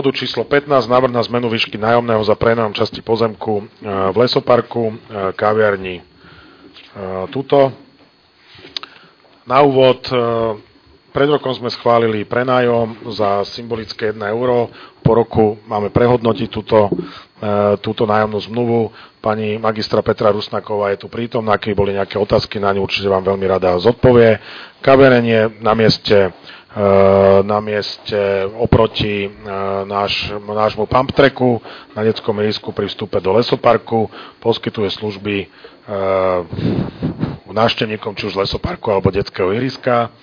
Bodu číslo 15, návrh na zmenu výšky nájomného za prenajom časti pozemku v lesoparku, kaviarni. Tuto. Na úvod, pred rokom sme schválili prenájom za symbolické 1 euro. Po roku máme prehodnotiť túto nájomnú zmluvu. Pani magistra Petra Rusnáková je tu prítomná, keď boli nejaké otázky na ňu, určite vám veľmi rada zodpovie. Kaviareň je na mieste oproti nášmu pump tracku na detskom ihrisku pri vstupe do lesoparku. Poskytuje služby návštevníkom či už lesoparku alebo detského ihriska.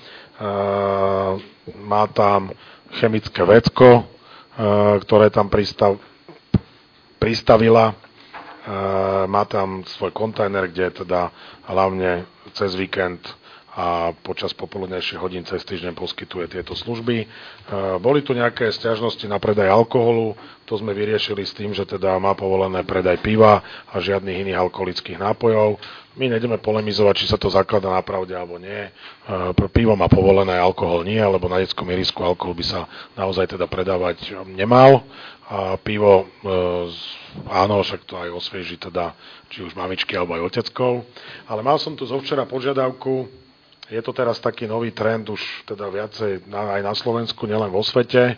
Má tam chemické vecko, ktoré tam pristavila. Má tam svoj kontajner, kde teda hlavne cez víkend a počas popoludnejších hodín cez týždeň poskytuje tieto služby. Boli tu nejaké sťažnosti na predaj alkoholu, to sme vyriešili s tým, že teda má povolené predaj piva a žiadnych iných alkoholických nápojov. My nejdeme polemizovať, či sa to zaklada na pravde alebo nie. Pivo má povolené, alkohol nie, lebo na detskom ihrisku alkohol by sa naozaj teda predávať nemal. A pivo, áno, však to aj osvieži teda, či už mamičky alebo aj oteckov. Ale mal som tu zo včera požiadavku. Je to teraz taký nový trend, už teda viacej aj na Slovensku, nielen vo svete.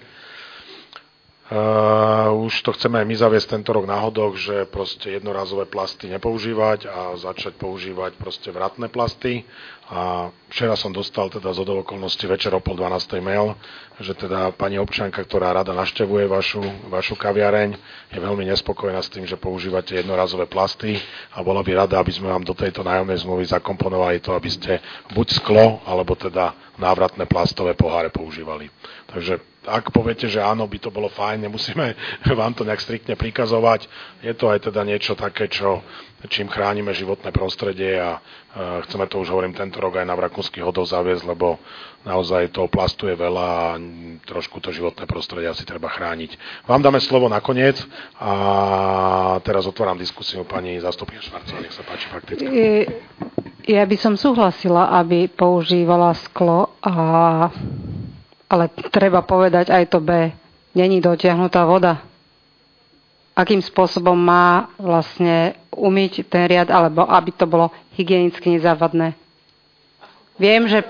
Už to chceme aj my zaviesť tento rok na hodoch, že proste jednorázové plasty nepoužívať a začať používať proste vratné plasty. A včera som dostal teda z okolností večer o 11:30 mail, že teda pani občianka, ktorá rada navštevuje vašu kaviareň, je veľmi nespokojná s tým, že používate jednorázové plasty a bola by rada, aby sme vám do tejto nájomnej zmluvy zakomponovali to, aby ste buď sklo, alebo teda návratné plastové poháre používali. Takže ak poviete, že áno, by to bolo fajn, nemusíme vám to nejak striktne prikazovať. Je to aj teda niečo také, čím chránime životné prostredie a chceme to už, hovorím, tento rok aj na Rakúskych hodoch zaviesť, lebo naozaj toho plastu je veľa a trošku to životné prostredie asi treba chrániť. Vám dáme slovo nakoniec a teraz otváram diskusiu pani zástupkyňa Švarcová, nech sa páči fakticky. Ja by som súhlasila, aby používala sklo, ale treba povedať aj to B. Není dotiahnutá voda. Akým spôsobom má vlastne umyť ten riad, alebo aby to bolo hygienicky nezávadné. Viem, že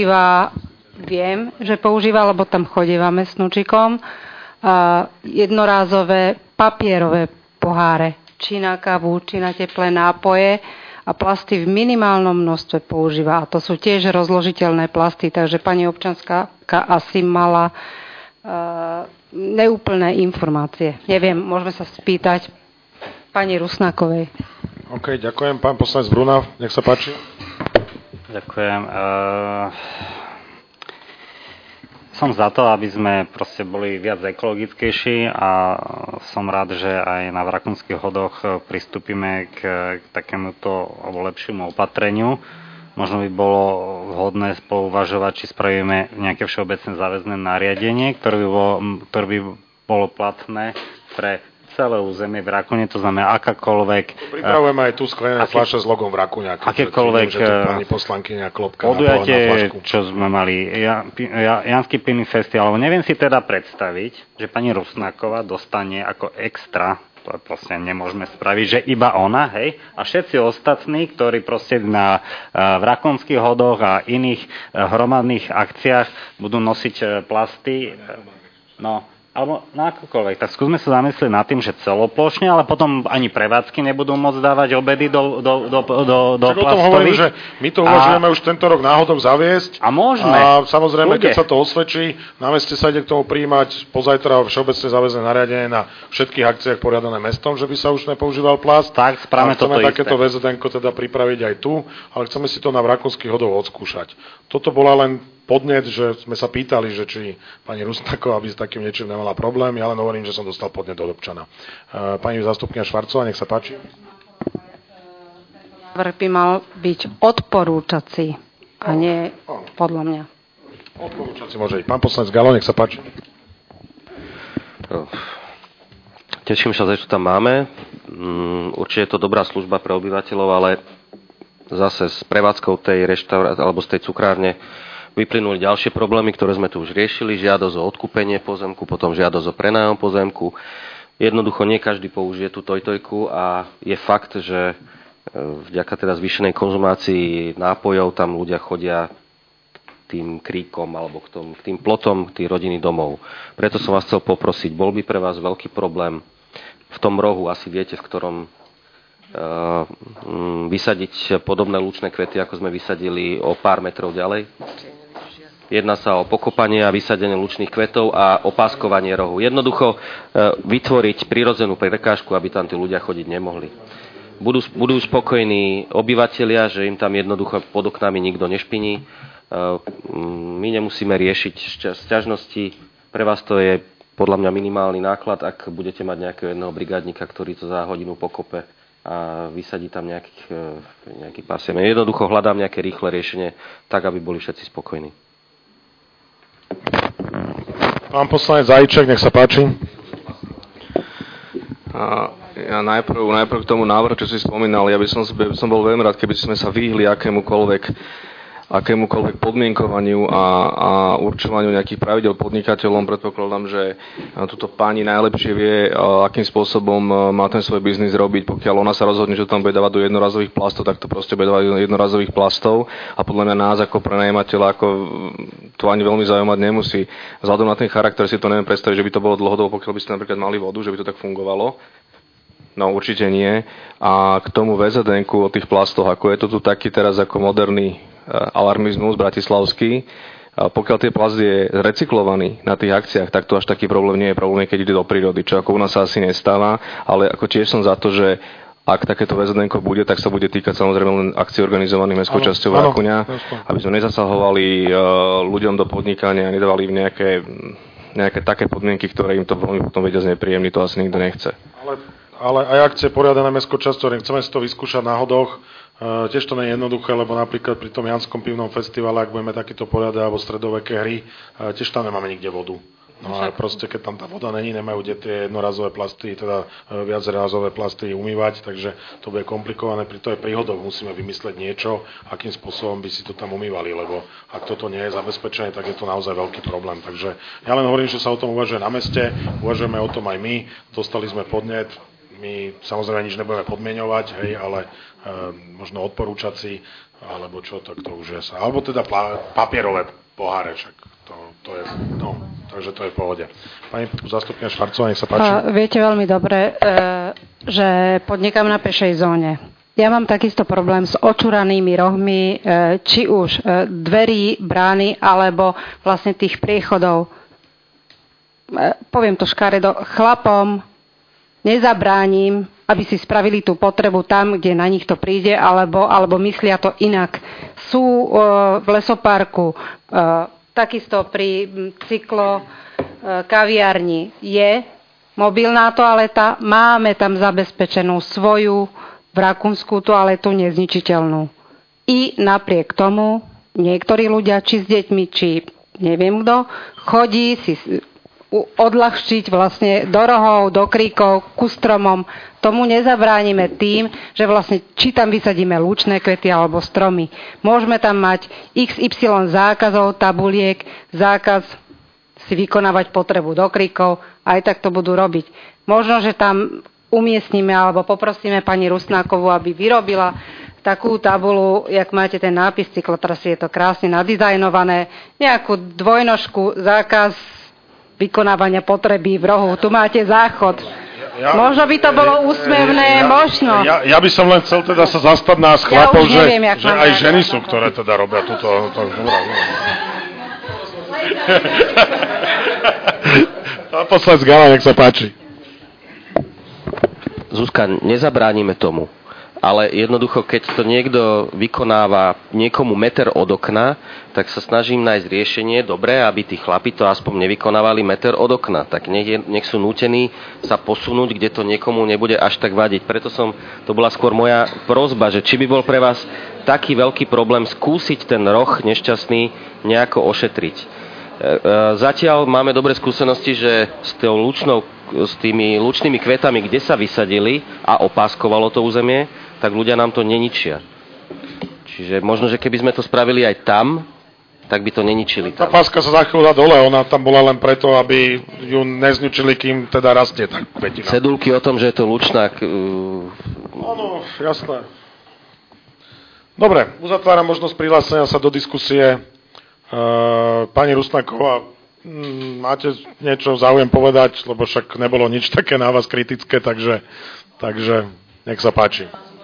používa, lebo tam chodívame s vnúčikom, jednorázové papierové poháre. Či na kávu, či na teplé nápoje. A plasty v minimálnom množstve používa. A to sú tiež rozložiteľné plasty, takže pani občanská asi mala neúplné informácie. Neviem, môžeme sa spýtať pani Rusnákovej. OK, ďakujem. Pán poslanec Bruna, nech sa páči. Ďakujem. Som za to, aby sme proste boli viac ekologickejší a som rád, že aj na Rakúskych hodoch pristúpime k takémuto alebo lepšiemu opatreniu. Možno by bolo vhodné spoluvažovať, či spravíme nejaké všeobecné záväzné nariadenie, ktoré by bolo platné pre celé územie v Rakúne, to znamená akákoľvek... Pripravujeme aj tu sklenené fľaše s logom Rakúňa. Akékoľvek poslankyňa Klopka podujatie, čo sme mali, Janský pivný festival, alebo neviem si teda predstaviť, že pani Rusnáková dostane ako extra, to proste nemôžeme spraviť, že iba ona, hej, a všetci ostatní, ktorí proste v Rakúnskych hodoch a iných hromadných akciách budú nosiť plasty, alebo na akokoľvek. Tak skúsme sa zamyslieť nad tým, že celoplošne, ale potom ani prevádzky nebudú môcť dávať obedy do plastových. O tom hovorím, že my to uvažujeme už tento rok náhodou zaviesť. A môžeme. A samozrejme, keď sa to osvedčí, na meste sa ide k tomu prijímať pozajtra všeobecne záväzné nariadenie na všetkých akciách poriadané mestom, že by sa už nepoužíval plast. Tak, správne toto isté. Chceme takéto VZN-ko teda pripraviť aj tu, ale chceme si to na Rakúskych hodoch odskúšať. Toto bola len podnet, že sme sa pýtali, že či pani Rusnáková by s takým niečím nemala problém. Ja len hovorím, že som dostal podnet od občana. Pani zástupkyňa Švarcová, nech sa páči. Návrh by mal byť odporúčací a nie podľa mňa. Odporúčací môže byť. Pán poslanec Galo, nech sa páči. Teším sa, že to tam máme. Určite je to dobrá služba pre obyvateľov, ale zase s prevádzkou tej reštaurácie alebo z tej cukrárne vyplynuli ďalšie problémy, ktoré sme tu už riešili, žiadosť o odkúpenie pozemku, potom žiadosť o prenájom pozemku. Jednoducho nie každý použije tú tojtojku a je fakt, že vďaka teda zvýšenej konzumácii nápojov tam ľudia chodia tým kríkom alebo k tým plotom tých rodinných domov. Preto som vás chcel poprosiť, bol by pre vás veľký problém v tom rohu, asi viete, v ktorom vysadiť podobné lučné kvety, ako sme vysadili o pár metrov ďalej. Jedná sa o pokopanie a vysadenie lučných kvetov a opáskovanie rohu. Jednoducho vytvoriť prirodzenú prekážku, aby tam tí ľudia chodiť nemohli. Budú spokojní obyvatelia, že im tam jednoducho pod oknami nikto nešpiní. My nemusíme riešiť sťažnosti. Pre vás to je podľa mňa minimálny náklad, ak budete mať nejakého jedného brigádnika, ktorý to za hodinu pokope a vysadí tam nejaký pár semien. Jednoducho hľadám nejaké rýchle riešenie, tak, aby boli všetci spokojní. Pán poslanec Zajíček, nech sa páči. Ja najprv k tomu návrhu, čo si spomínal, ja by som bol veľmi rád, keby sme sa vyhli akémukoľvek podmienkovaniu a určovaniu nejakých pravidel podnikateľom. Predpokladám, že túto pani najlepšie vie, akým spôsobom má ten svoj biznis robiť. Pokiaľ ona sa rozhodne, že tam bude dávať do jednorazových plastov, tak to proste bude dávať do jednorazových plastov a podľa mňa nás ako prenajímateľa to ani veľmi zaujímať nemusí. Vzhľadom na ten charakter si to neviem predstaviť, že by to bolo dlhodobo, pokiaľ by ste napríklad mali vodu, že by to tak fungovalo. No určite nie. A k tomu VZN-ku o tých plastoch, ako je to tu taký teraz ako moderný alarmizmus bratislavský. Pokiaľ tie plast je recyklovaný na tých akciách, tak to až taký problém nie je. Problém je, keď ide do prírody, čo ako u nás sa asi nestáva, ale ako tiež som za to, že ak takéto VZN-ko bude, tak sa bude týkať samozrejme len akcií organizovaných mestskou časťou Rakuňa, aby sme nezasahovali ľuďom do podnikania a nedávali im nejaké také podmienky, ktoré im to veľmi potom vedia znepríjemniť, to asi nikto nechce. Ale aj akcie poriadané mestskou časťou, chceme si to vyskúšať na hodoch. Tiež to nie je jednoduché, lebo napríklad pri tom Janskom pivnom festivale, ak budeme takýto poriadať alebo stredoveké hry, tiež tam nemáme nikde vodu. No a proste, keď tam tá voda není, nemajú kde tie jednorazové plasty, teda viacrazové plasty umývať, takže to bude komplikované. Pri to aj pri hodoch musíme vymysleť niečo, akým spôsobom by si to tam umývali, lebo ak toto nie je zabezpečené, tak je to naozaj veľký problém. Takže ja len hovorím, že sa o tom uvažuje na meste, uvažujeme o tom aj my, dostali sme podnet. My samozrejme nič nebudeme podmieňovať, hej, ale možno odporúčať si, alebo čo, tak to už je sa. Alebo teda papierové poháre, však to je, no, takže to je v pohode. Pani zástupkyňa Švarcová, nech sa páči. Viete veľmi dobre, že podnikám na pešej zóne. Ja mám takisto problém s očuranými rohmi, či už dverí, brány, alebo vlastne tých priechodov. Poviem to škaredo, chlapom nezabránim, aby si spravili tú potrebu tam, kde na nich to príde, alebo myslia to inak. Sú v lesoparku, takisto pri cyklo kaviarni je mobilná toaleta, máme tam zabezpečenú svoju v Rakúnsku toaletu nezničiteľnú. I napriek tomu niektorí ľudia, či s deťmi, či neviem kto, chodí si odľahčiť vlastne do rohov, do kríkov, ku stromom. Tomu nezabránime tým, že vlastne či tam vysadíme lučné kvety alebo stromy. Môžeme tam mať XY zákazov, tabuliek, zákaz si vykonávať potrebu do kríkov, aj tak to budú robiť. Možno, že tam umiestnime alebo poprosíme pani Rusnákovú, aby vyrobila takú tabulu, jak máte ten nápis cyklotrasy, je to krásne nadizajnované, nejakú dvojnožku, zákaz vykonávania potreby v rohu. Tu máte záchod. Možno by to bolo úsmevné, možno. Ja by som len chcel teda sa zastať nás chlapov, že aj ženy sú, ktoré teda robia túto... Pán poslanec Gala, nech sa páči. Zuzka, nezabránime tomu. Ale jednoducho, keď to niekto vykonáva niekomu meter od okna, tak sa snažím nájsť riešenie, dobre, aby tí chlapi to aspoň nevykonávali meter od okna. Tak nech sú nútení sa posunúť, kde to niekomu nebude až tak vadiť. Preto to bola skôr moja prosba, že či by bol pre vás taký veľký problém skúsiť ten roh nešťastný nejako ošetriť. Zatiaľ máme dobré skúsenosti, že s tými lučnými kvetami, kde sa vysadili a opáskovalo to územie, tak ľudia nám to neničia. Čiže možno, že keby sme to spravili aj tam, tak by to neničili Tá tam. páska sa za chvíľu dá dole, ona tam bola len preto, aby ju nezničili, kým teda rastie tá kvetina. Cedulky o tom, že je to lučnák... Áno, jasné. Dobre, uzatváram možnosť prihlásenia sa do diskusie. Pani Rusnáková, máte niečo záujem povedať, lebo však nebolo nič také na vás kritické, takže nech sa páči.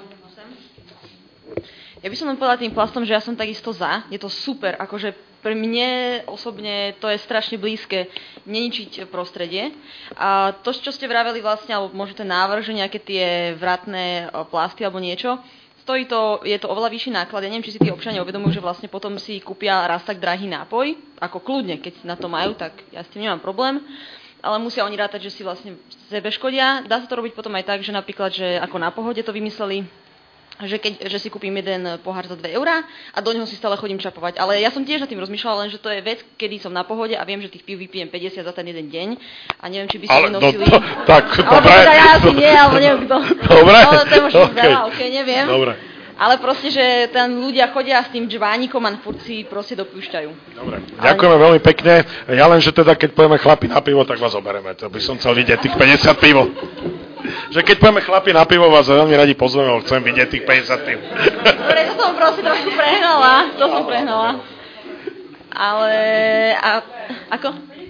Ja by som len povedala tým plastom, že ja som takisto za. Je to super, akože pre mne osobne to je strašne blízke neničiť prostredie. A to, čo ste vraveli vlastne, alebo možno ten návrh, že nejaké tie vratné plasty alebo niečo, je to oveľa vyšší náklad. Ja neviem, či si tí občania uvedomujú, že vlastne potom si kúpia raz tak drahý nápoj, ako kľudne, keď na to majú, tak ja s tým nemám problém. Ale musia oni rátať, že si vlastne sebe škodia. Dá sa to robiť potom aj tak, že napríklad, že ako na Pohode to vymysleli, že si kúpim jeden pohár za 2 eurá a do neho si stále chodím čapovať. Ale ja som tiež nad tým rozmýšľala, len že to je vec, kedy som na Pohode a viem, že tých pív vypijem 50 za ten jeden deň a neviem, či by som vynosili... Dobre. Teda ja asi nie, alebo neviem kto. Dobre. Ale to je možno veľa, neviem. Dobre. Ale proste, že tam ľudia chodia s tým džvánikom a furt si proste dopúšťajú. Dobre, ďakujeme veľmi pekne. Ja len, že teda, keď pojeme chlapi na pivo, tak vás obereme. To by som chcel vidieť tých 50 pivo. Že keď pojeme chlapi na pivo, vás veľmi radi pozveme, chcem vidieť tých 50 pivo. Dobre, to som proste trošku prehnala. Ale... Ako?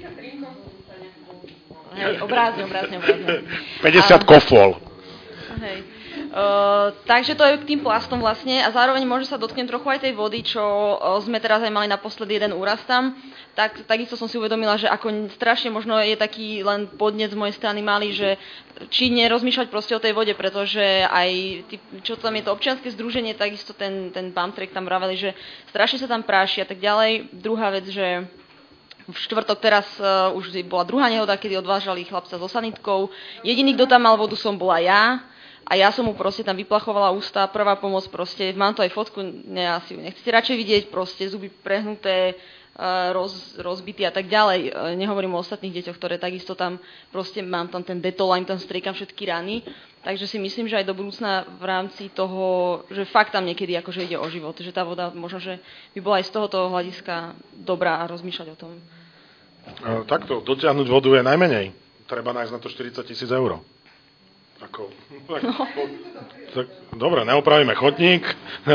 Hej, obrázne. 50 kofôl. Hej. Takže to je k tým plastom vlastne a zároveň možno sa dotknem trochu aj tej vody, čo sme teraz aj mali naposledy jeden úraz tam, tak takisto som si uvedomila, že ako strašne možno je taký len podnet z mojej strany malý, že či nerozmýšľať proste o tej vode, pretože aj čo tam je to občianske združenie, takisto ten pump track tam vraveli, že strašne sa tam práši a tak ďalej. Druhá vec, že v štvrtok teraz už bola druhá nehoda, kedy odvážali chlapca so sanitkou. Jediný, kto tam mal vodu, som bola ja. A ja som mu proste tam vyplachovala ústa, prvá pomoc proste, mám to aj fotku, asi ju nechcete radšej vidieť, proste zuby prehnuté, rozbitý a tak ďalej. Nehovorím o ostatných deťoch, ktoré takisto tam proste, mám tam ten detol, tam striekam všetky rany. Takže si myslím, že aj do budúcna v rámci toho, že fakt tam niekedy akože ide o život, že tá voda možno, že by bola aj z tohoto hľadiska dobrá a rozmýšľať o tom. Takto, dotiahnuť vodu je najmenej. Treba nájsť na to 40 000 eur. Tak, dobre, neopravíme chodník,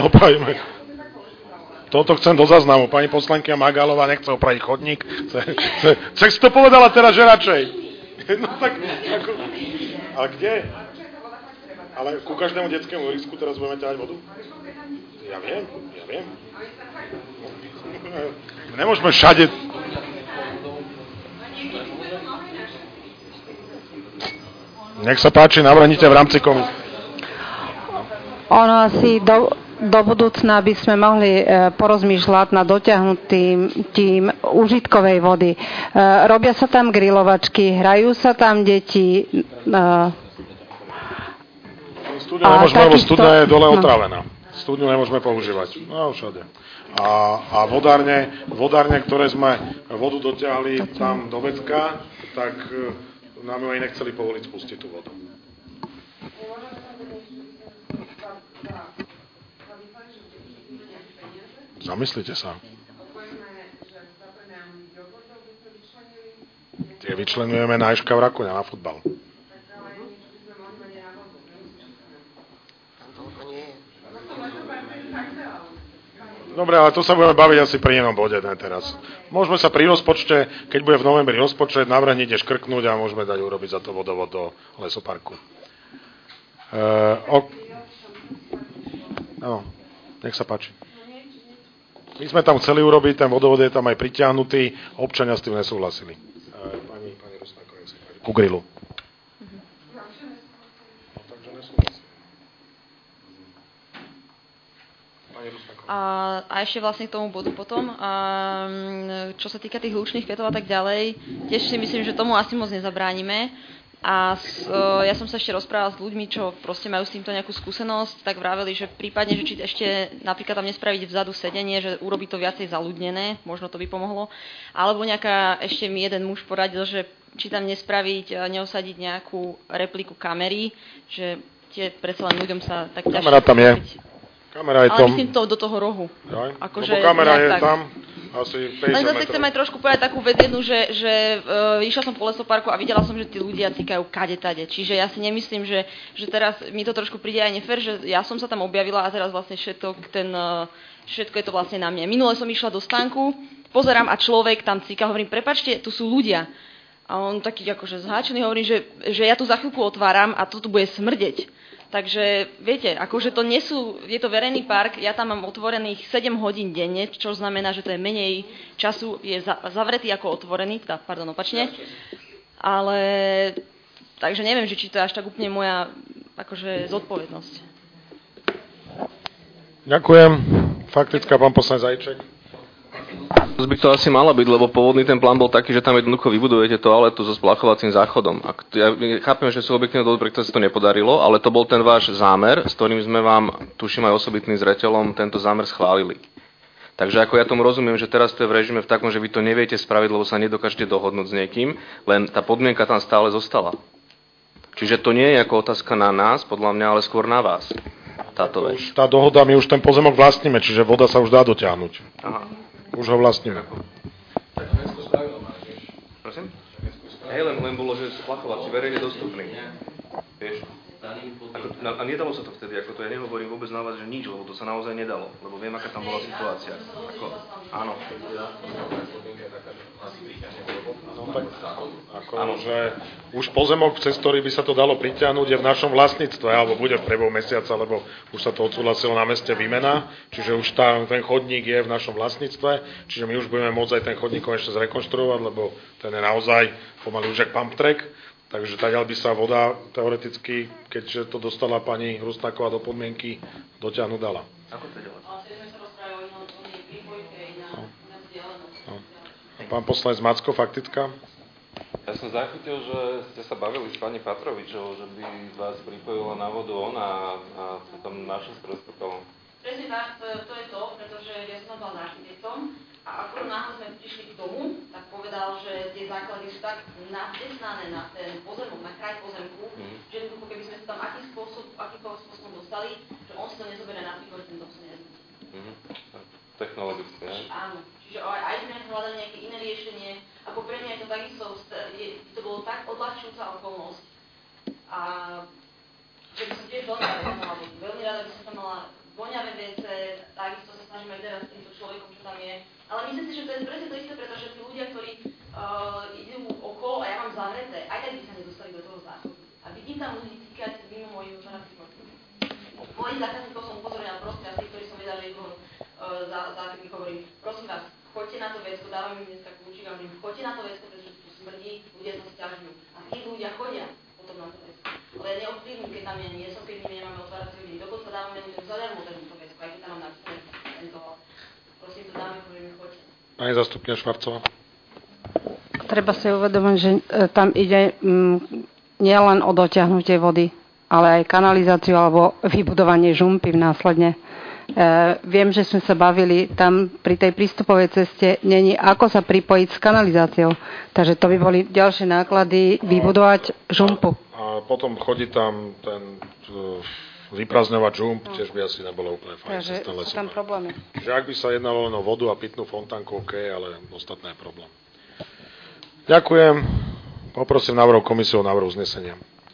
Toto chcem do záznamu. Pani poslankyňa Magálová nechce opraviť chodník. Chce si to povedala teraz, že radšej. No tak, ako... Ale kde? Ale ku každému detskému risku teraz budeme ťahať vodu? Ja viem. Nemôžeme všade... Nech sa páči, navrhnite v rámci komisie. Ono asi do budúcna by sme mohli porozmýšľať nad dotiahnutým užitkovej vody. Robia sa tam grilovačky, hrajú sa tam deti. Studňu nemôžeme, lebo studňa je dole otrávená. Studňu nemôžeme používať. No, všade. A vodárne, ktoré sme vodu dotiahli tam do vecka, tak... nám ju aj nechceli povoliť spustiť tú vodu. Zamyslite sa. Tie vyčlenujeme na Eška v Rakuňa, na futbal. Dobre, ale to sa budeme baviť asi pri inom bode, ne teraz. Môžeme sa pri rozpočte, keď bude v novembri rozpočet, navrhnite škrknúť a môžeme dať urobiť za to vodovod do lesoparku. Áno, nech sa páči. My sme tam chceli urobiť, ten vodovod je tam aj pritiahnutý, občania s tým nesúhlasili. Pani Rusnáková, nech sa páči. Ku grilu. A ešte vlastne k tomu bodu potom, čo sa týka tých hlučných kvetov a tak ďalej, tiež si myslím, že tomu asi moc nezabránime. A ja som sa ešte rozprávala s ľuďmi, čo proste majú s týmto nejakú skúsenosť, tak vraveli, že prípadne, že či ešte napríklad tam nespraviť vzadu sedenie, že urobí to viacej zaľudnené, možno to by pomohlo. Alebo ešte mi jeden muž poradil, že či tam neosadiť nejakú repliku kamery, že tie predsa len ľuďom sa tak ťažšie... Kamera tam je. Kamera je ale myslím to do toho rohu. Lebo kamera je tam, Asi 50 Len zase metrov. chcem aj trošku povedať takú vec jednu, že išla som po lesoparku a videla som, že tí ľudia cikajú kade-tade. Čiže ja si nemyslím, že teraz mi to trošku príde aj nefér, že ja som sa tam objavila a teraz vlastne všetko je to vlastne na mne. Minule som išla do stánku, pozerám a človek tam cika, hovorím, prepáčte, tu sú ľudia. A on taký akože zháčený hovorí, že ja tu za chvíľku otváram a to tu bude smrdeť. Takže viete, akože to je to verejný park, ja tam mám otvorených 7 hodín denne, čo znamená, že to je menej času, je zavretý ako otvorený, opačne. Ale, takže neviem, že či to je až tak úplne moja akože zodpovednosť. Ďakujem. Faktická, pán poslanec Zajček. To by to asi malo byť, lebo pôvodný ten plán bol taký, že tam jednoducho vybudujete toaletu so splachovacím záchodom. Ja chápem, že sú objektívne dôvody, preto sa to nepodarilo, ale to bol ten váš zámer, s ktorým sme vám, tuším aj osobitným zreteľom, tento zámer schválili. Takže ako ja tomu rozumiem, že teraz to je v režime v takom, že vy to neviete spraviť, lebo sa nedokážete dohodnúť s niekým, len tá podmienka tam stále zostala. Čiže to nie je ako otázka na nás, podľa mňa, ale skôr na vás. Táto vec. Tá dohoda, my už ten pozemok vlastníme, čiže voda sa už dá dotiahnuť. Aha. Už ho vlastníme. Prosím? Hej, len bolo, že splachovací, verejne dostupný. Vieš? A nedalo sa to vtedy, ako to ja nehovorím vôbec na vás, že nič, lebo to sa naozaj nedalo, lebo viem, aká tam bola situácia. Áno. Že už pozemok, cez ktorý by sa to dalo pritiahnuť, je v našom vlastníctve, alebo bude v priebehu mesiaca, lebo už sa to odsúhlasilo na meste výmena, čiže už ten chodník je v našom vlastníctve, čiže my už budeme môcť aj ten chodník ešte zrekonštruovať, lebo ten je naozaj pomaly už jak pump track. Takže tak by sa voda teoreticky, keďže to dostala pani Rusnáková do podmienky, dotiahnuť dala. Ako to ďalej? Pán poslanec Macko, faktická. Ja som zachytil, že ste sa bavili s pani Patrovičovou, že by vás pripojila na vodu ona a potom naša sprostredkovala. Presne tak, to je to, pretože ja som tam bola s architektom a ako náhle sme prišli k tomu, tak povedal, že tie základy sú tak natesnané na ten pozemok, na kraj pozemku, že jednoducho, keby sme sa tam akýmkoľvek spôsobom dostali, že on si to nezoberie na tým, ten dom sa nezničí. Technologické, ne? Áno, čiže aj sme hľadali nejaké iné riešenie, ako pre mňa je to takisto, to bolo tak odľahčujúca okolnosť. A že by som tiež veľmi rada by som tam mala voňavé vece, takisto sa snažíme aj teraz s týmto človekom, čo tam je. Ale myslím si, že to je presne to isté, pretože tí ľudia, ktorí idú okolo a ja mám zavreté, aj tak by sa nedostali do toho záchodu. A vidím tam ľudí týkať mimo mojich zákazníkov. Mojich zákazníkov som upozornila proste, a tí, ktorí som vedela, že idú zákazník hovorím, prosím vás, choďte na to vecko, dávam im dneska kľúčik a hovorím, choďte na to vecko, pretože tu smrdí, ľudia sa sťažujú. A tí ľudia chodia potom na to vecko. Ale ja neovplyvním, keď tam ja nie som, keď my nemáme otváracie hodiny. Dokonca dávame ľuďom zadarmo to vecko, aj keď tam mám napísané tento. Prosím, to dáme, hovoríme, choďte. Pani zastupkyňa Švarcová. Treba si uvedomiť, že tam ide nielen o dotiahnutie vody, ale aj kanalizáciu alebo vybudovanie žumpy následne. Viem, že sme sa bavili tam pri tej prístupovej ceste, není ako sa pripojiť s kanalizáciou. Takže to by boli ďalšie náklady vybudovať žumpu. A potom chodí tam ten vyprazňovať žump, tiež by asi nebolo úplne fajn. Takže sú tam problémy. Že ak by sa jednalo len o vodu a pitnú fontánku, OK, ale ostatné je problém. Ďakujem. Poprosím návrh komisiu o návrh uznesenia.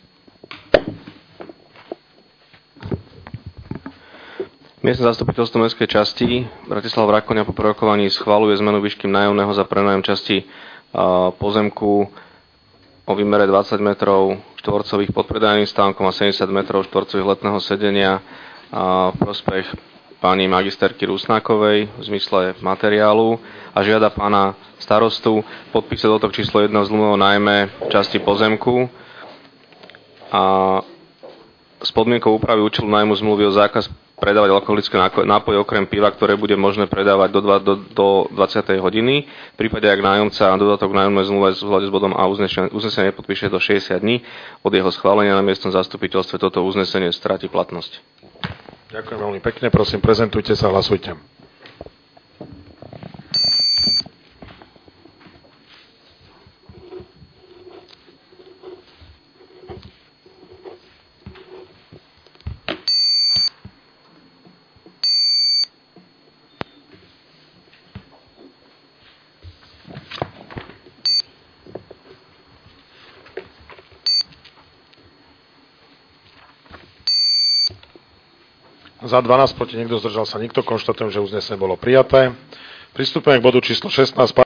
Miestne zastupiteľstvo mestskej časti Bratislava Rakoňa po prerokovaní schvaľuje zmenu výšky nájomného za prenájom časti pozemku o výmere 20 metrov štvorcových pod predajným stánkom a 70 metrov štvorcových letného sedenia v prospech pani magisterky Rusnákovej v zmysle materiálu a žiada pána starostu podpísať dotok číslo 1 zmluvy o nájme časti pozemku a s podmienkou úpravy účelu nájmu zmluvy o zákaz predávať alkoholické nápoje okrem piva, ktoré bude možné predávať do 20. hodiny. V prípade, ak nájomca dodatok nájomnej zmluve v súlade s bodom A uznesenie nepodpíše do 60 dní od jeho schválenia na miestnom zastupiteľstve, toto uznesenie stratí platnosť. Ďakujem veľmi pekne, prosím, prezentujte sa, hlasujte. Za 12, proti niekto, zdržal sa nikto. Konštatujem, že uznesenie bolo prijaté. Pristúpime k bodu číslo 16.